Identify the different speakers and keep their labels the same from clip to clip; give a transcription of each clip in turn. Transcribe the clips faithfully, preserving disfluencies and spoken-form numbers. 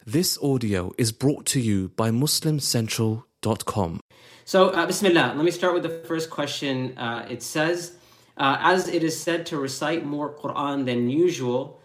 Speaker 1: This audio is brought to you by muslim central dot com.
Speaker 2: So, uh, Bismillah, let me start with the first question. Uh, it says, uh, as it is said to recite more Quran than usual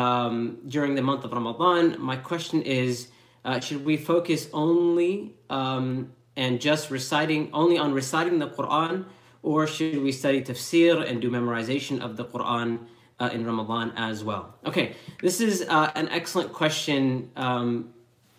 Speaker 2: um, during the month of Ramadan, my question is, uh, should we focus only um, and just reciting, only on reciting the Quran, or should we study tafsir and do memorization of the Quran uh, in Ramadan as well? Okay, this is uh, an excellent question. Um,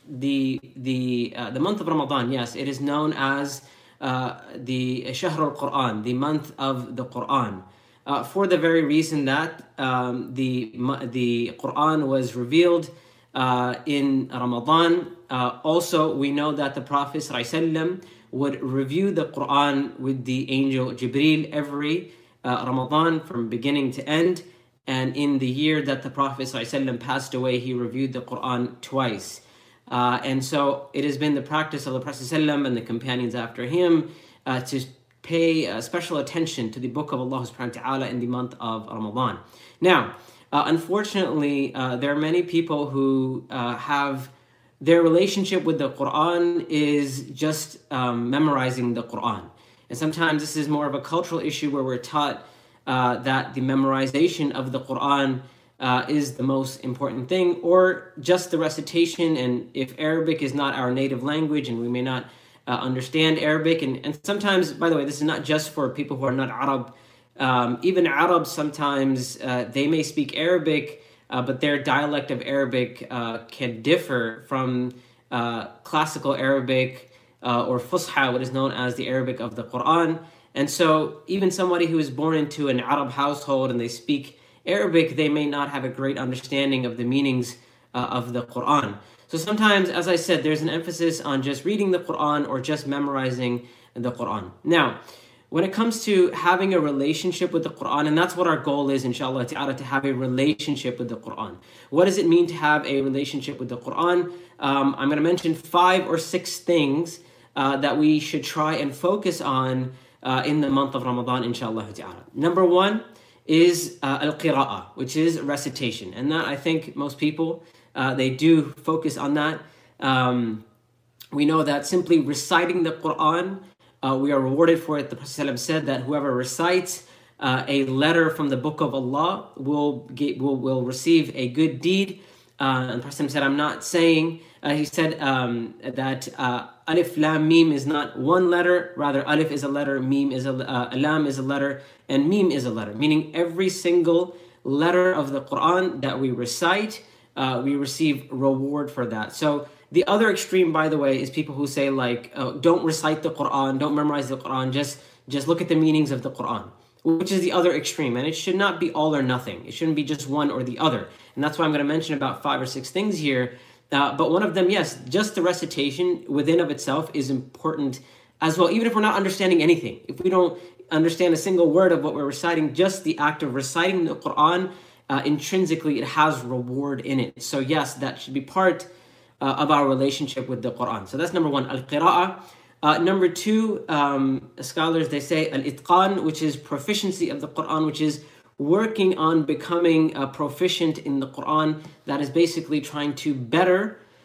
Speaker 2: the the uh, the month of Ramadan, yes, it is known as uh, the Shahr al-Quran, the month of the Quran, uh, for the very reason that um, the the Quran was revealed uh, in Ramadan. Uh, also, we know that the Prophet ﷺ would review the Quran with the angel Jibreel every uh, Ramadan from beginning to end. And in the year that the Prophet ﷺ passed away, he reviewed the Quran twice. Uh, and so it has been the practice of the Prophet ﷺ and the companions after him uh, to pay uh, special attention to the book of Allah subhanahu wa ta'ala in the month of Ramadan. Now, uh, unfortunately, uh, there are many people who uh, have their relationship with the Quran is just um, memorizing the Quran. And sometimes this is more of a cultural issue where we're taught uh, that the memorization of the Quran Uh, is the most important thing, or just the recitation. And if Arabic is not our native language and we may not uh, understand Arabic, and, and sometimes, by the way, this is not just for people who are not Arab. Um, even Arabs sometimes, uh, they may speak Arabic, uh, but their dialect of Arabic uh, can differ from uh, classical Arabic uh, or Fusha, what is known as the Arabic of the Quran. And so even somebody who is born into an Arab household and they speak Arabic, they may not have a great understanding of the meanings uh, of the Quran. So sometimes, as I said, there's an emphasis on just reading the Quran or just memorizing the Quran. Now, when it comes to having a relationship with the Quran, and that's what our goal is, inshallah ta'ala, to have a relationship with the Quran. What does it mean to have a relationship with the Quran? Um, I'm going to mention five or six things uh, that we should try and focus on uh, in the month of Ramadan, inshallah ta'ala. Number one is uh, al-qira'ah, which is recitation. And that, I think most people, uh, they do focus on that. Um, we know that simply reciting the Quran, uh, we are rewarded for it. The Prophet ﷺ said that whoever recites uh, a letter from the book of Allah will get, will, will receive a good deed. Uh, and the Prophet ﷺ said, I'm not saying, uh, he said um, that uh, Alif, Lam, Mim is not one letter, rather Alif is a letter, Mim is a, uh, Lam is a letter, and Mim is a letter, meaning every single letter of the Quran that we recite, uh, we receive reward for that. So the other extreme, by the way, is people who say like, oh, don't recite the Quran, don't memorize the Quran, just, just look at the meanings of the Quran, which is the other extreme. And it should not be all or nothing. It shouldn't be just one or the other. And that's why I'm going to mention about five or six things here. Uh, but one of them, yes, just the recitation within of itself is important as well, even if we're not understanding anything. If we don't understand a single word of what we're reciting, just the act of reciting the Quran, uh, intrinsically, it has reward in it. So yes, that should be part uh, of our relationship with the Quran. So that's number one, al-qira'ah. Uh, number two, um, scholars, they say al-itqan, which is proficiency of the Quran, which is working on becoming uh, proficient in the Quran. That is basically trying to better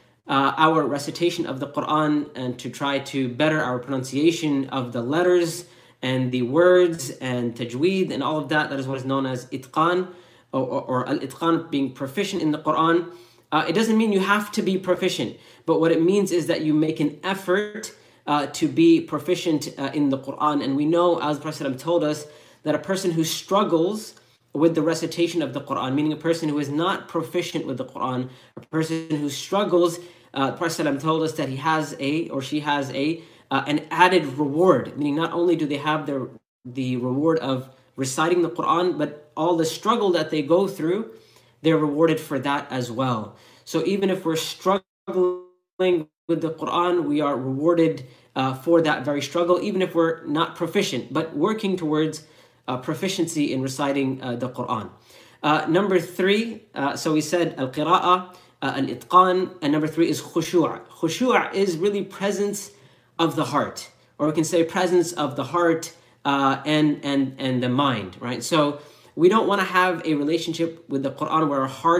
Speaker 2: uh, our recitation of the Quran and to try to better our pronunciation of the letters and the words and tajweed and all of that. That is what is known as itqan, or, or, or al-itqan, being proficient in the Quran. Uh, it doesn't mean you have to be proficient, but what it means is that you make an effort uh, to be proficient uh, in the Quran. And we know, as the Prophet told us, that a person who struggles with the recitation of the Quran, meaning a person who is not proficient with the Quran, a person who struggles, uh, the Prophet told us that he has a, or she has a, uh, an added reward, meaning not only do they have the, the reward of reciting the Quran, but all the struggle that they go through, they're rewarded for that as well. So even if we're struggling with the Quran, we are rewarded uh, for that very struggle, even if we're not proficient, but working towards Uh, proficiency in reciting uh, the Quran. Uh, number three, uh, so we said al-qira'ah, uh, al-itqan, and number three is khushu'. Khushu' is really presence of the heart, or we can say presence of the heart uh, and and and the mind, right? So we don't want to have a relationship with the Quran where our heart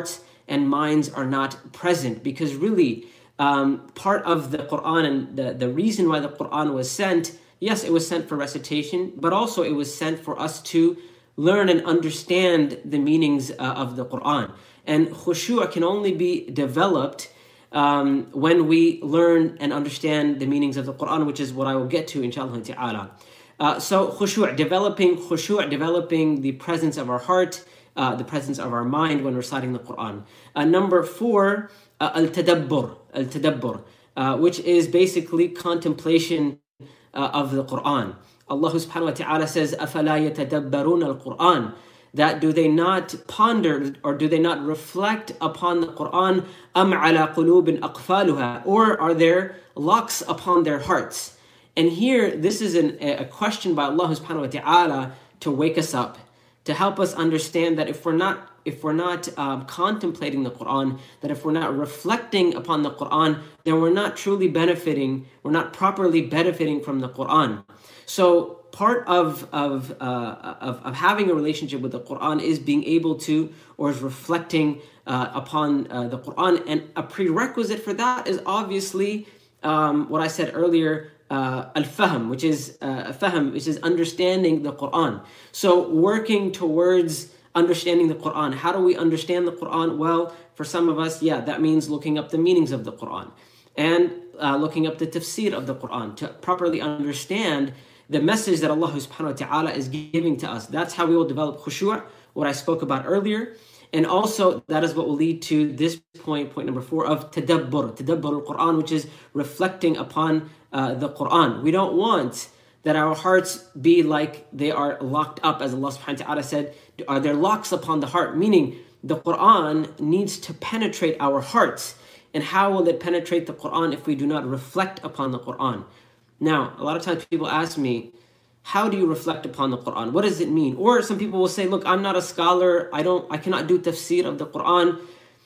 Speaker 2: and minds are not present. Because really, um, part of the Quran and the, the reason why the Quran was sent, yes, it was sent for recitation, but also it was sent for us to learn and understand the meanings uh, of the Quran. And khushu' can only be developed um, when we learn and understand the meanings of the Quran, which is what I will get to, inshallah ta'ala. Uh, so khushu', developing khushu', developing the presence of our heart, uh, the presence of our mind when reciting the Quran. Uh, number four, uh, al-tadabbur, al-tadabbur, uh, which is basically contemplation uh, of the Quran. Allah subhanahu wa ta'ala says, أَفَلَا يَتَدَبَّرُونَ الْقُرْآنَ, that do they not ponder or do they not reflect upon the Quran, أَمْ عَلَى قُلُوبٍ أَقْفَالُهَا, or are there locks upon their hearts? And here, this is an, a question by Allah subhanahu wa ta'ala to wake us up, to help us understand that if we're not if we're not um, contemplating the Quran, that if we're not reflecting upon the Quran, then we're not truly benefiting, we're not properly benefiting from the Quran. So part of of, uh, of of having a relationship with the Quran is being able to, or is reflecting uh, upon uh, the Quran. And a prerequisite for that is obviously um, what I said earlier, uh, al-fahm, which is uh, fahm, which is understanding the Quran. So working towards understanding the Quran. How do we understand the Quran? Well, for some of us, yeah, that means looking up the meanings of the Quran and uh, looking up the tafsir of the Quran to properly understand the message that Allah subhanahu wa ta'ala is giving to us. That's how we will develop khushu', what I spoke about earlier. And also, that is what will lead to this point, point number four, of tadabbur, tadabbur al-Quran, which is reflecting upon uh, the Quran. We don't want that our hearts be like they are locked up, as Allah subhanahu wa ta'ala said, are there locks upon the heart? Meaning, the Quran needs to penetrate our hearts. And how will it penetrate the Quran if we do not reflect upon the Quran? Now, a lot of times people ask me, how do you reflect upon the Quran? What does it mean? Or some people will say, look, I'm not a scholar, I don't, I cannot do tafsir of the Quran.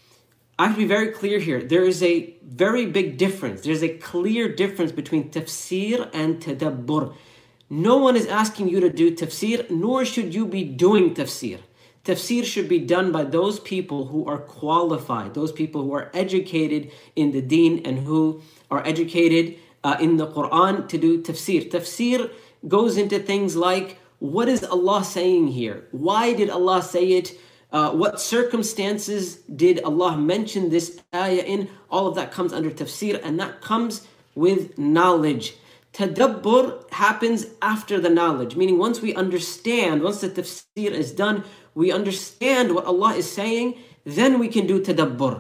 Speaker 2: I have to be very clear here. There is a very big difference. There's a clear difference between tafsir and tadabbur. No one is asking you to do tafsir, nor should you be doing tafsir. Tafsir should be done by those people who are qualified, those people who are educated in the deen and who are educated uh, in the Quran to do tafsir. Tafsir goes into things like, what is Allah saying here? Why did Allah say it? Uh, what circumstances did Allah mention this ayah in? All of that comes under tafsir, and that comes with knowledge. Tadabbur happens after the knowledge, meaning once we understand, once the tafsir is done, we understand what Allah is saying, then we can do tadabbur.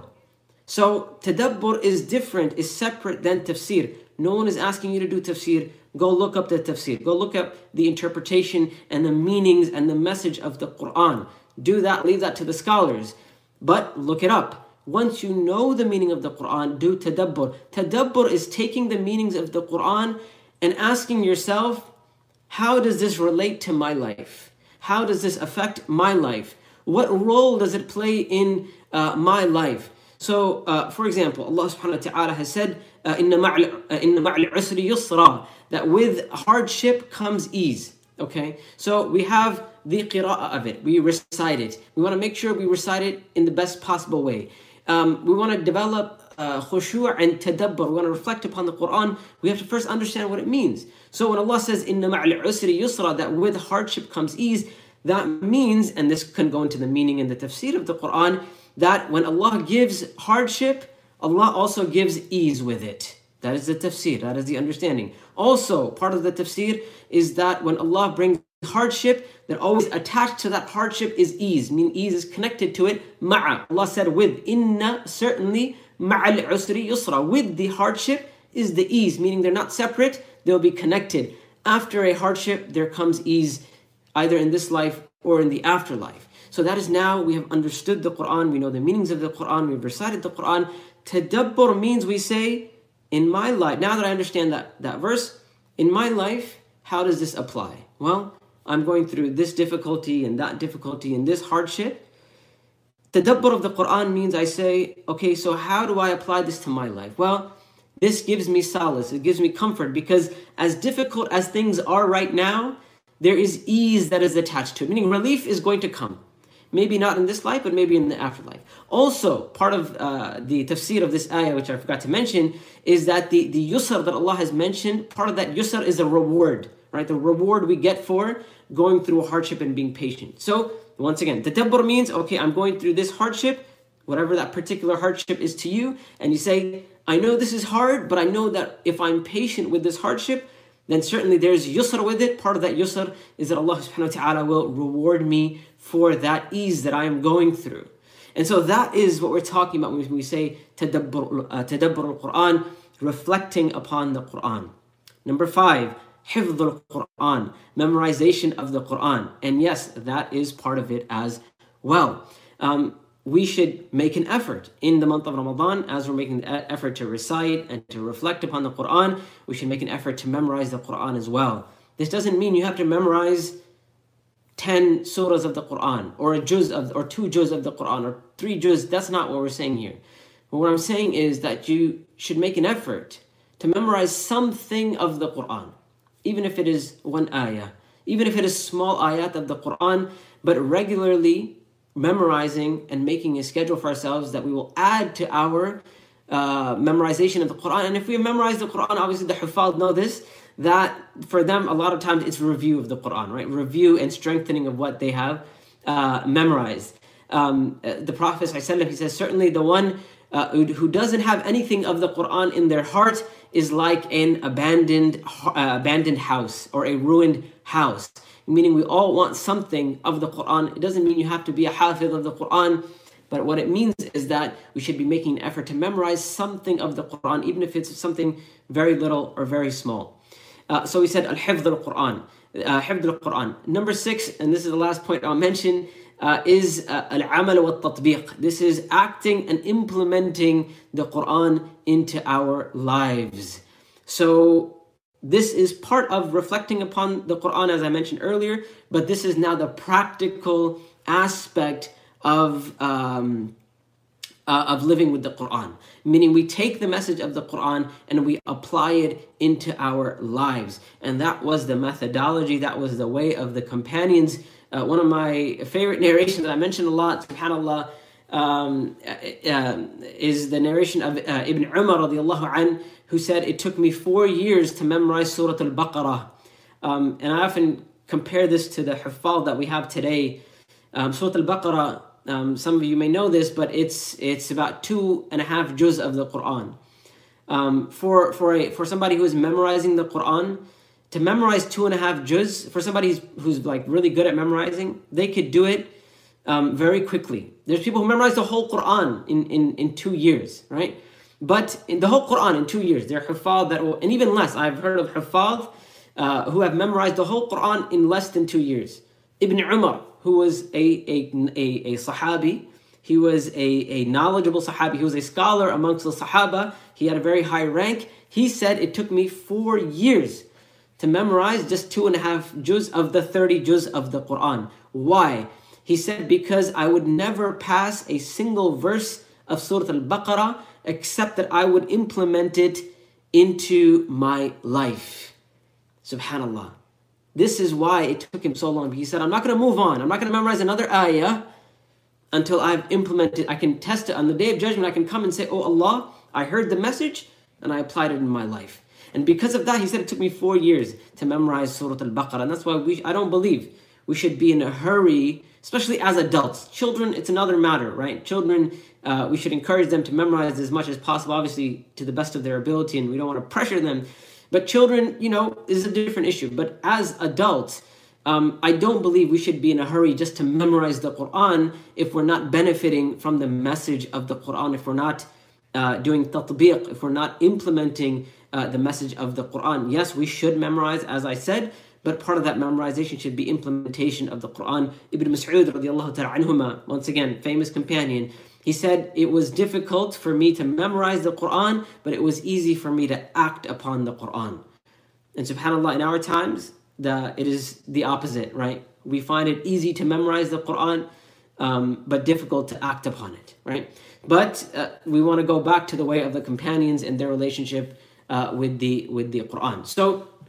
Speaker 2: So tadabbur is different, is separate than tafsir. No one is asking you to do tafsir. Go look up the tafsir. Go look up the interpretation and the meanings and the message of the Quran. Do that, leave that to the scholars. But look it up. Once you know the meaning of the Quran, do tadabbur. Tadabbur is taking the meanings of the Quran and asking yourself, how does this relate to my life? How does this affect my life? What role does it play in uh, my life? So, uh, for example, Allah subhanahu wa ta'ala has said, إِنَّ مَعْلِ عُسْرِ يُسْرًا, that with hardship comes ease. Okay, so we have the qira'ah of it. We recite it. We want to make sure we recite it in the best possible way. Um, we want to develop uh, khushu' and tadabbur. We want to reflect upon the Quran. We have to first understand what it means. So when Allah says, إِنَّ مَعْلِ عُسْرِ يُسْرًا, that with hardship comes ease, that means, and this can go into the meaning in the tafsir of the Quran, that when Allah gives hardship, Allah also gives ease with it. That is the tafsir, that is the understanding. Also, part of the tafsir is that when Allah brings hardship, that always attached to that hardship is ease, meaning ease is connected to it. Ma'a, Allah said with, inna, certainly, ma'al usri yusra, with the hardship is the ease, meaning they're not separate, they'll be connected. After a hardship, there comes ease, either in this life or in the afterlife. So that is now, we have understood the Quran, we know the meanings of the Quran, we've recited the Quran. Tadabbur means we say, in my life, now that I understand that, that verse, in my life, how does this apply? Well, I'm going through this difficulty and that difficulty and this hardship. Tadabbur of the Quran means I say, okay, so how do I apply this to my life? Well, this gives me solace, it gives me comfort, because as difficult as things are right now, there is ease that is attached to it, meaning relief is going to come. Maybe not in this life, but maybe in the afterlife. Also, part of uh, the tafsir of this ayah, which I forgot to mention, is that the, the yusr that Allah has mentioned, part of that yusr is a reward, right? The reward we get for going through a hardship and being patient. So, once again, tadabbur means, okay, I'm going through this hardship, whatever that particular hardship is to you, and you say, I know this is hard, but I know that if I'm patient with this hardship, then certainly there's yusr with it. Part of that yusr is that Allah subhanahu wa ta'ala will reward me for that ease that I am going through. And so that is what we're talking about when we say tadabbur, uh, tadabbur al-Quran, reflecting upon the Quran. Number five, hifdh al-Quran, memorization of the Quran. And yes, that is part of it as well. Um, we should make an effort in the month of Ramadan, as we're making the effort to recite and to reflect upon the Quran, we should make an effort to memorize the Quran as well. This doesn't mean you have to memorize ten surahs of the Quran, or a juz of, or two juz of the Quran, or three juz. That's not what we're saying here. But what I'm saying is that you should make an effort to memorize something of the Quran, even if it is one ayah, even if it is small ayat of the Quran, but regularly memorizing and making a schedule for ourselves that we will add to our uh, memorization of the Quran. And if we memorize the Quran, obviously the Huffaz know this, that for them a lot of times it's review of the Quran, right? Review and strengthening of what they have uh, memorized. Um, the Prophet ﷺ, he says, certainly the one uh, who, who doesn't have anything of the Quran in their heart is like an abandoned, uh, abandoned house or a ruined house. Meaning we all want something of the Quran. It doesn't mean you have to be a hafiz of the Quran, but what it means is that we should be making an effort to memorize something of the Quran, even if it's something very little or very small. Uh, so we said al-hifdh al-Quran, uh, hifdh al-Quran. Number six, and this is the last point I'll mention, uh, is uh, al-amal wa-tatbiq. This is acting and implementing the Quran into our lives. So this is part of reflecting upon the Quran, as I mentioned earlier, but this is now the practical aspect of um, uh, of living with the Quran. Meaning we take the message of the Quran and we apply it into our lives. And that was the methodology, that was the way of the companions. Uh, one of my favorite narrations that I mentioned a lot, subhanAllah, um, uh, is the narration of uh, Ibn Umar radiallahu anhu, who said, it took me four years to memorize Surah Al-Baqarah. Um, and I often compare this to the Huffaz that we have today. Um, Surah Al-Baqarah, um, some of you may know this, but it's it's about two and a half juz of the Quran. Um, for for a, for somebody who is memorizing the Quran, to memorize two and a half juz, for somebody who's, who's like really good at memorizing, they could do it um, very quickly. There's people who memorize the whole Quran in, in, in two years, right? But in the whole Quran in two years, there are Huffaz that will, and even less, I've heard of Huffaz uh, who have memorized the whole Quran in less than two years. Ibn Umar, who was a, a, a, a Sahabi, he was a, a knowledgeable Sahabi, he was a scholar amongst the Sahaba, he had a very high rank. He said, it took me four years to memorize just two and a half juz of the thirty juz of the Quran. Why? He said, because I would never pass a single verse of Surah Al-Baqarah except that I would implement it into my life. Subhanallah. This is why it took him so long. He said, I'm not going to move on. I'm not going to memorize another ayah until I've implemented. I can test it on the Day of Judgment. I can come and say, oh Allah, I heard the message and I applied it in my life. And because of that, he said it took me four years to memorize Surah Al-Baqarah. And that's why we, I don't believe we should be in a hurry, especially as adults. Children, it's another matter, right? Children, uh, we should encourage them to memorize as much as possible, obviously to the best of their ability, and we don't want to pressure them. But children, you know, is a different issue. But as adults, um, I don't believe we should be in a hurry just to memorize the Quran if we're not benefiting from the message of the Quran, if we're not uh, doing tatbiq, if we're not implementing uh, the message of the Quran. Yes, we should memorize, as I said, but part of that memorization should be implementation of the Quran. Ibn Mas'ud radiallahu ta'ala anhuma, once again, famous companion, he said, it was difficult for me to memorize the Quran, but it was easy for me to act upon the Quran. And subhanAllah, in our times, the, it is the opposite, right? We find it easy to memorize the Quran, um, but difficult to act upon it, right? But uh, we want to go back to the way of the companions and their relationship uh, with the with the Quran. So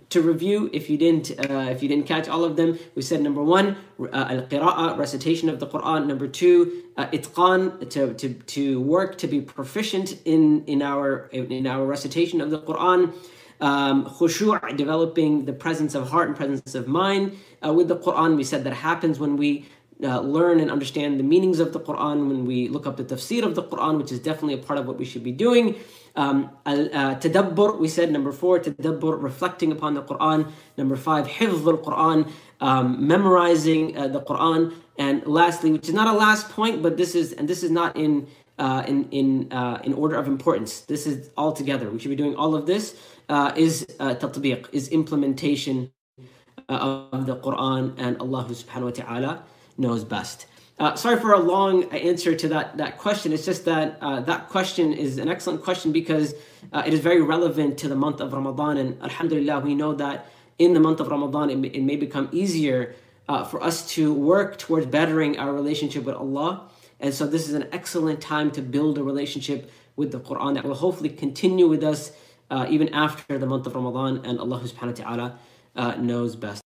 Speaker 2: to review, if you didn't uh, if you didn't catch all of them, we said number one, uh, al-qira'ah, recitation of the Quran. Number two, uh, itqan, to, to to work to be proficient in in our in our recitation of the Quran. Um, khushu', developing the presence of heart and presence of mind uh, with the Quran. We said that happens when we uh, learn and understand the meanings of the Quran, when we look up the tafsir of the Quran, which is definitely a part of what we should be doing. Um, uh, tadabbur, we said, number four, tadabbur, reflecting upon the Quran. Number five, hifz al-Quran, um, memorizing uh, the Quran. And lastly, which is not a last point, but this is, and this is not in uh, in in uh, in order of importance. This is all together. We should be doing all of this. Uh, is uh, tatbiq, is implementation uh, of the Quran, and Allah subhanahu wa ta'ala knows best. Uh, sorry for a long answer to that, that question. It's just that uh, that question is an excellent question because uh, it is very relevant to the month of Ramadan. And alhamdulillah, we know that in the month of Ramadan, it may, it may become easier uh, for us to work towards bettering our relationship with Allah. And so this is an excellent time to build a relationship with the Quran that will hopefully continue with us Uh, even after the month of Ramadan, and Allah subhanahu wa ta'ala uh, knows best.